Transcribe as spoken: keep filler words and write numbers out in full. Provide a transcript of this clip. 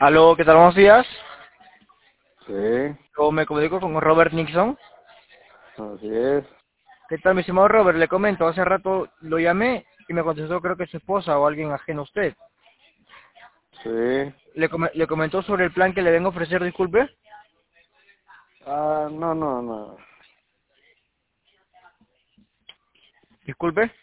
Aló, ¿qué tal? Buenos días. Sí, Yo me comunico con Robert Nixon. así es. ¿Qué tal, mi estimado Robert? Le comento, hace rato lo llamé y me contestó creo que su esposa o alguien ajeno a usted. Sí. ¿Le, come- le comentó sobre el plan que le vengo a ofrecer, disculpe? Ah, no, no, no. Disculpe.